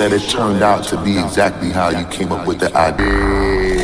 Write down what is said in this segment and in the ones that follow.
that it turned out to be exactly how you came up with the idea.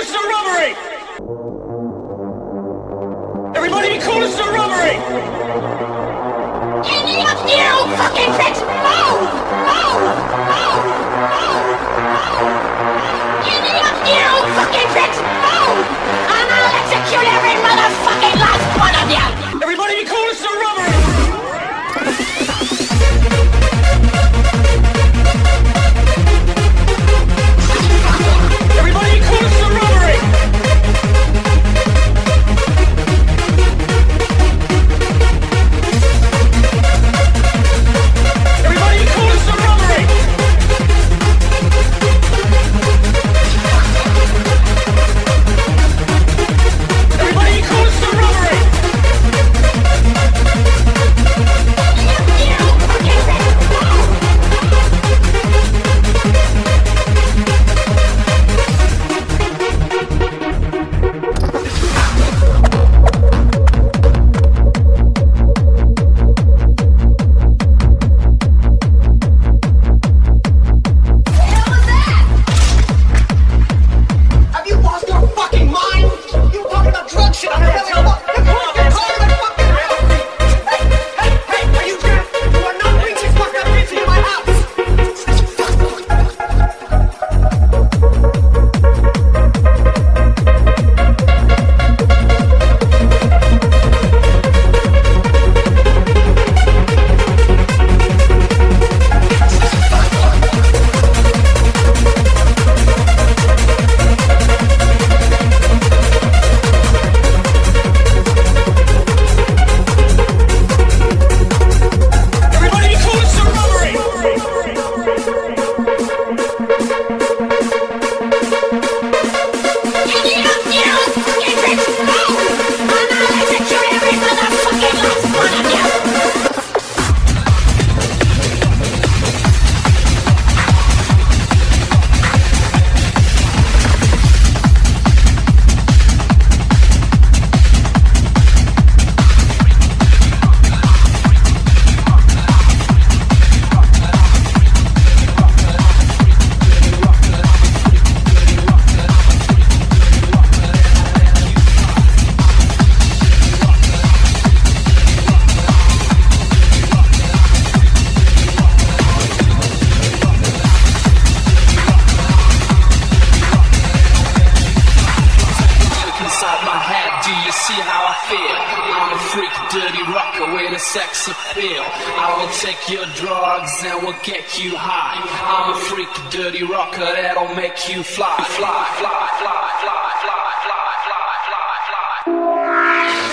coolest to robbery! Everybody be coolest to robbery! You fucking bitch! Move! Move! Move! You fucking bitch! Move! And I'll execute every motherfucking last one of you! Everybody be coolest to robbery! Everybody be coolest to robbery! Everybody be coolest to robbery! Everybody be coolest to robbery! Have you lost your fucking mind? You talking about drug shit? I'm really fucking calling my fucking house. Hey, are you deaf? You are not bringing this fucked up bitch into my house. Everybody be coolest to robbery! Look inside my head, do you see how I feel? I'm a freak, dirty rocker with a sex appeal. I will take your drugs and will get you high. I'm a freak, dirty rocker that'll make you fly, fly, fly, fly, fly, fly, fly, fly, fly, fly.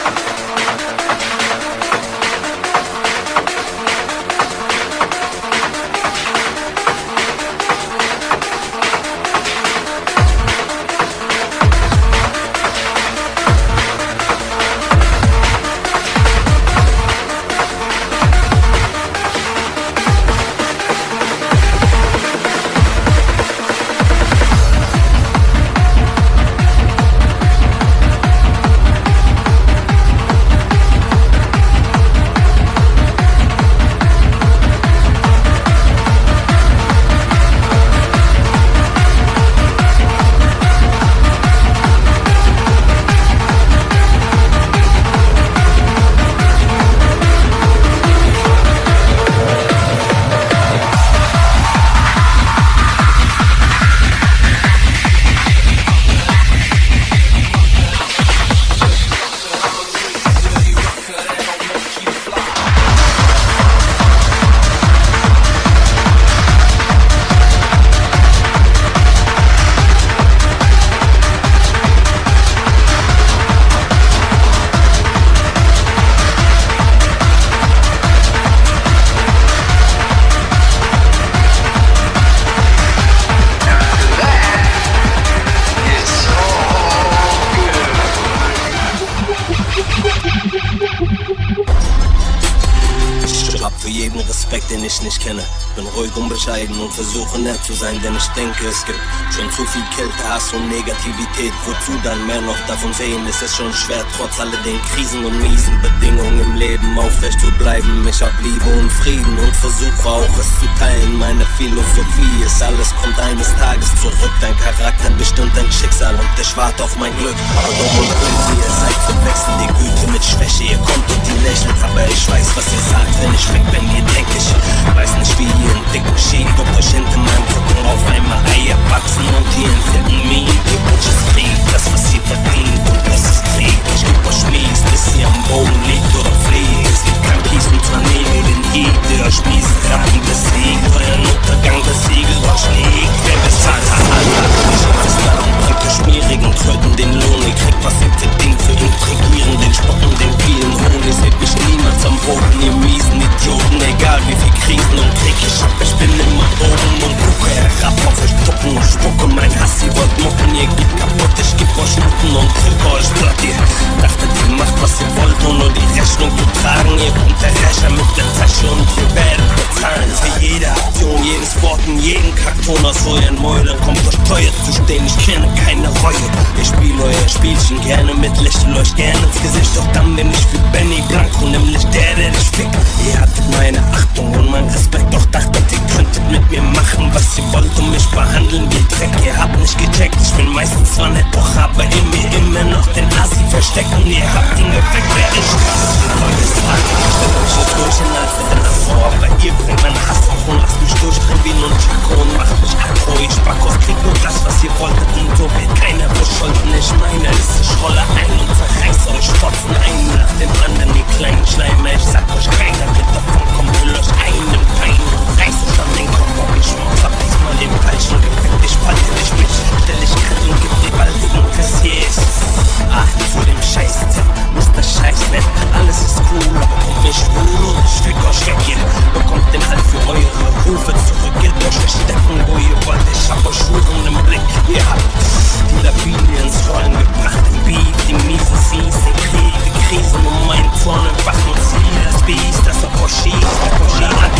bin ruhig und bescheiden und versuche nett zu sein, denn ich denke, es gibt schon zu viel Kälte, Hass und Negativität. Wozu dann mehr noch davon sehen? Es ist schon schwer, trotz all den Krisen und miesen Bedingungen im Leben aufrecht zu bleiben. Ich hab Liebe und Frieden und versuche auch es zu teilen. Meine Philosophie ist, alles kommt eines Tages zurück. Dein Charakter bestimmt dein Schicksal und ich warte auf mein Glück. Aber dumm und böse, ihr seid verwechselt die Güte mit Schwäche. Ihr kommt und die lächelt, aber ich weiß, was ihr sagt, wenn ich weg bin. Ihr denkt, ich weiß nicht, wie ihr einen dicken Ski guckt euch hinter meinem Rücken auf einmal Eier wachsen und die Amphetamine. Ihr Bitches kriegt das, was sie verdient und das ist Krieg. Ich geb euch Mies, bis ihr am Boden liegt oder fliegt. Es gibt kein Peace und zwar nie den Heat, der euch mies Rappen besiegt. Euren Untergang besiegelt euch nie. Wer bezahlt hat, Alter? Ich hab es da und bringt euch schmierigen Kröten den Lohn. Ihr kriegt, was ihr verdient für intrigieren, den Spotten, den vielen Hohn. Ihr seht mich niemals am Boden, ihr miesen Idioten. Egal wie viel Krisen und Krieg ich hab, ich bin immer oben und gucke herab auf euch Puppen und spucke mein Hass. Ihr wollt mucken, ihr geht kaputt, ich geb euch Nutten und drücke euch platt. Ihr dachtet, ihr macht, was ihr wollt, ohne die Rechnung zu tragen. Ihr kommt der Rächer mit der Tasche und ihr werdet bezahlen. Für jede Aktion, jedes Wort und jeden Kackton aus euren Mäulern kommt euch teuer zu stehen, ich kenne keine Reue. Ich spiele euer Spielchen gerne mit, lächle euch gerne ins Gesicht. Doch dann bin ich wie Benny Blanco, nämlich der dich fickt. Ihr hattet meine Achtung und mein Respekt, doch dachtet, ihr könntet mit mir machen, was ihr wollt und mich behandeln wie Dreck. Ihr habt nicht gecheckt, ich bin meistens zwar nett, doch habe in mir immer noch den Assi versteckt. Und ihr habt ihn geweckt, wer ich krass für neues Tag. Ich stelle euch jetzt durch in als Vor, aber ihr bringt meinen Hass auf und lasst mich durchdrehen wie nun Chaco und macht mich aggro. Ich back auf, krieg nur das, was ihr wolltet und so wird keiner bescholten. Ich meine, ich rolle ein und zerreiß euch Fotzen einen nach dem anderen, ihr kleinen Schleimer. Ich sag euch, keiner wird davon kommen, will euch einen Pein und reiß euch an den Kopf. Ob ich Schmaus hab diesmal den falschen Gepäck. Ich falte dich mit, stell dich kalt und gib dir baldigen Kassiers. Ach, zu dem Scheiß-Tipp, Mr. Scheiß-Nett, alles ist cool, aber kommt mir schwul und ich fick euch weg. Ihr bekommt den Halt für eure Rufe zurück, ihr dürft euch stecken, wo ihr wollt. Ich hab euch Schulen im Blick, ihr habt die Lawine ins Rollen gebracht, den Beat, die miesen Seas, den Krieg, die Krisen um meinen Zorn entwachen und sie das Biest, das auf euch schießt, das euch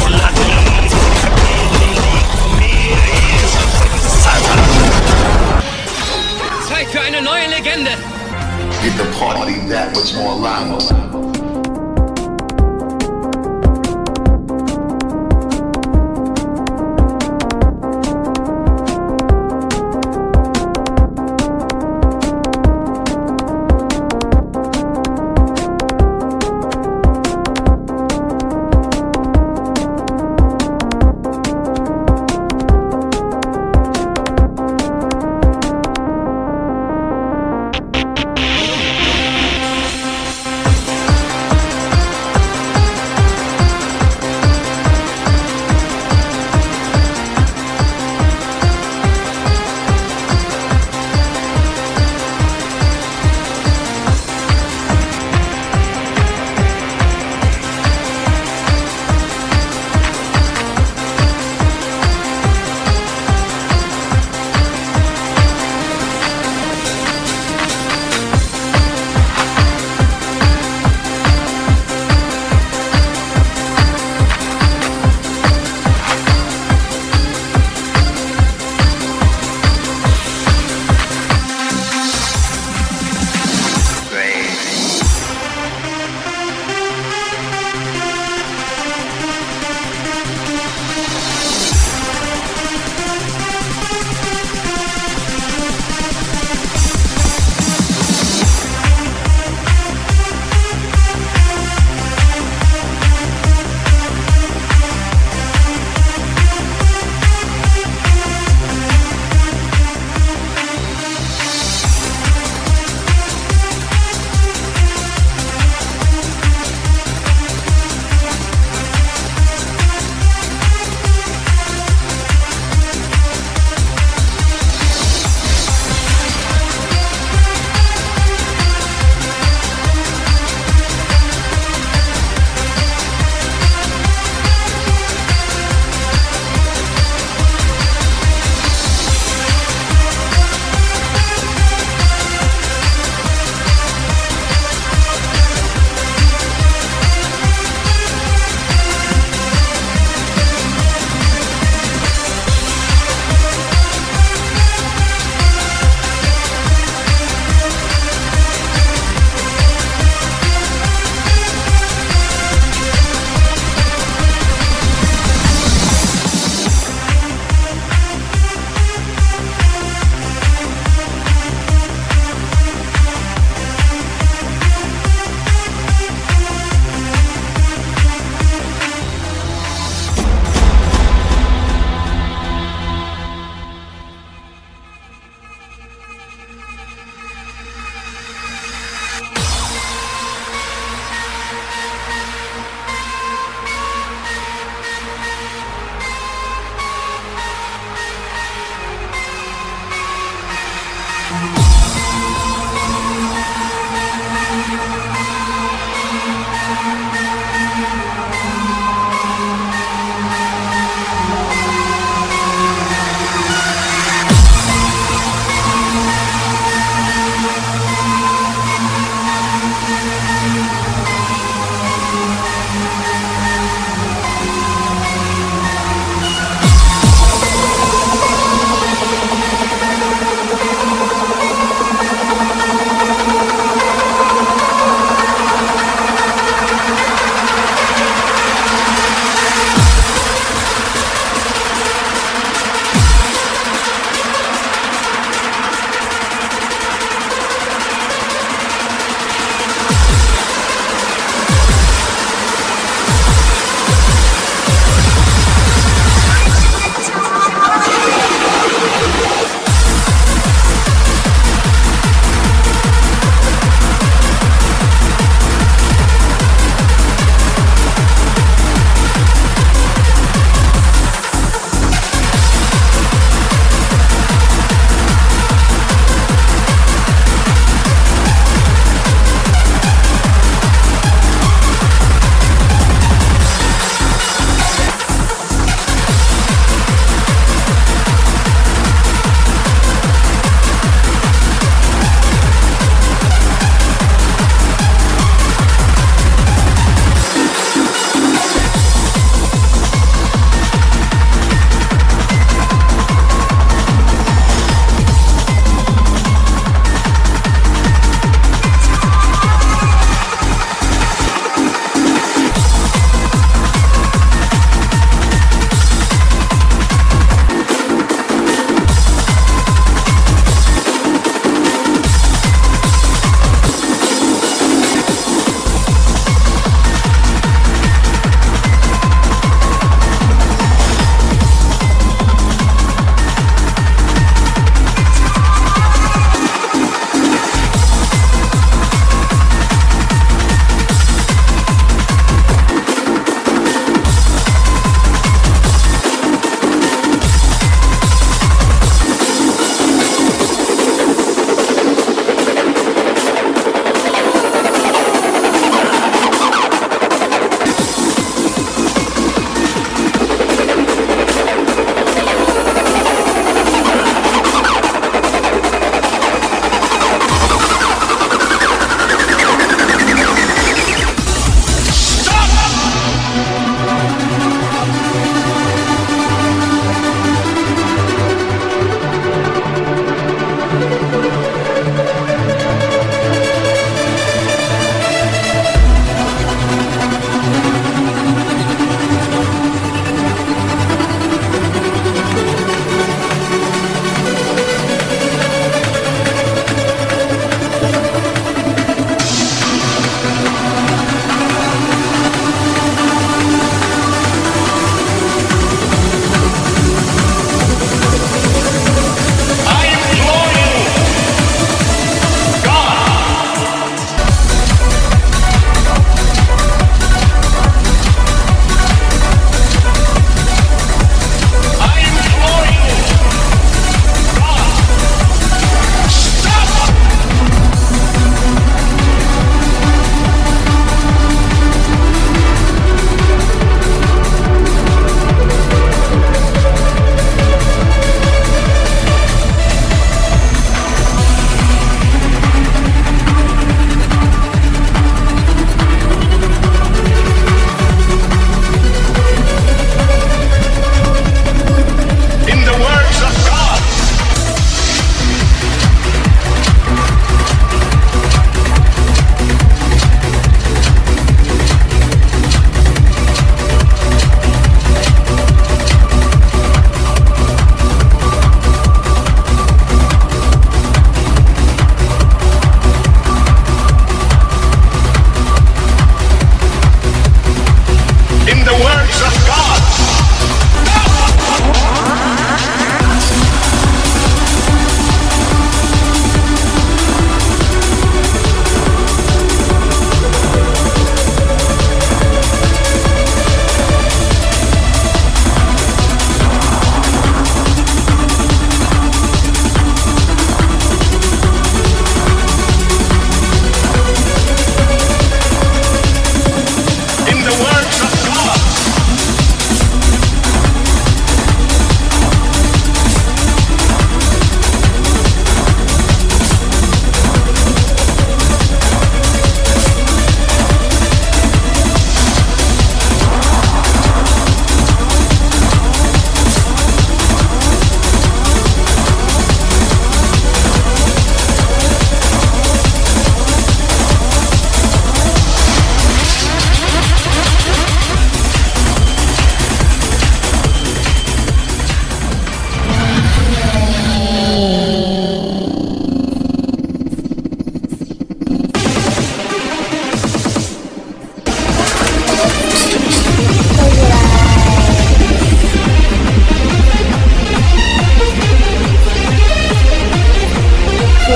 Zeit für eine neue Legende. Get the party that much more loud.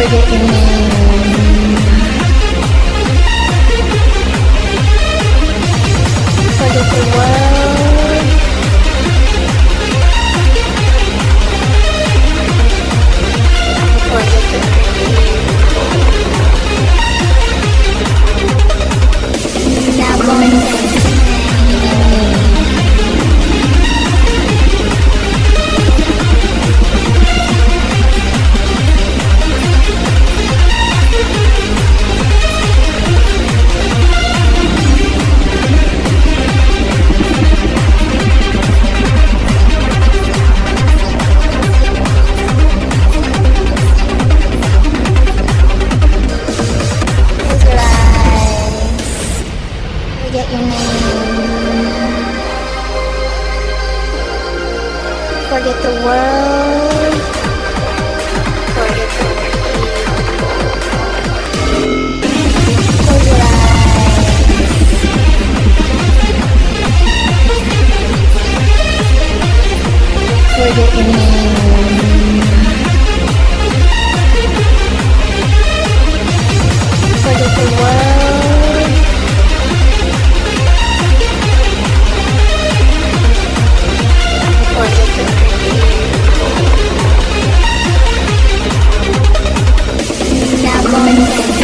Forget your name. Forget the world. Forget the creed. Now going down. Forget your name. Forget the world. Forget the creed. Close your eyes. Forget your name. Forget the world. Forget the creed. Now going down.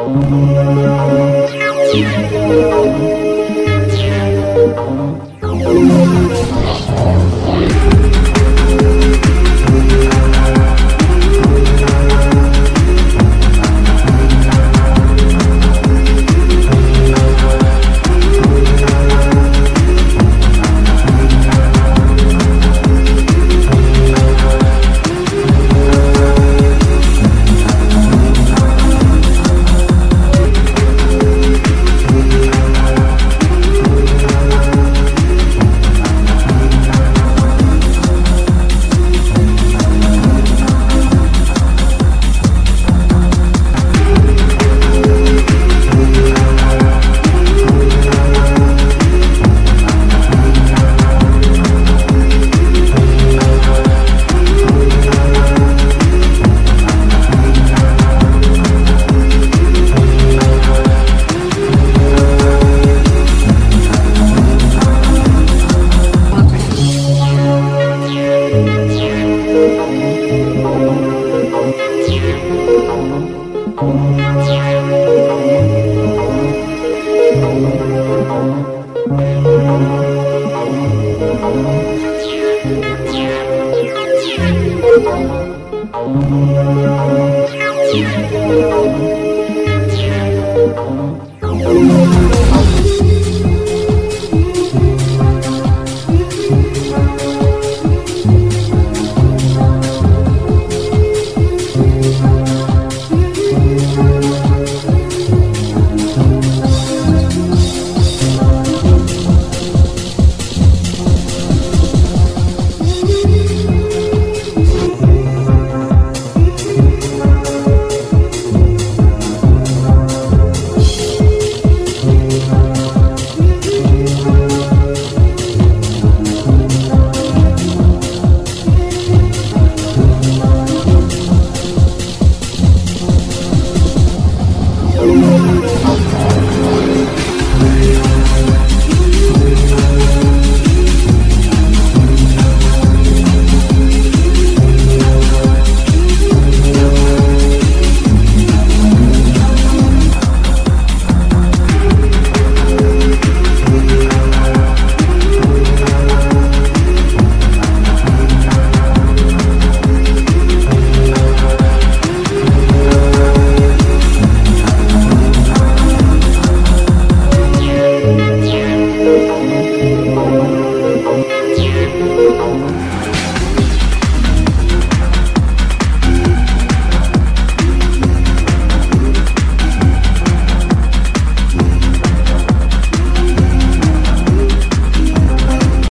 Thank you.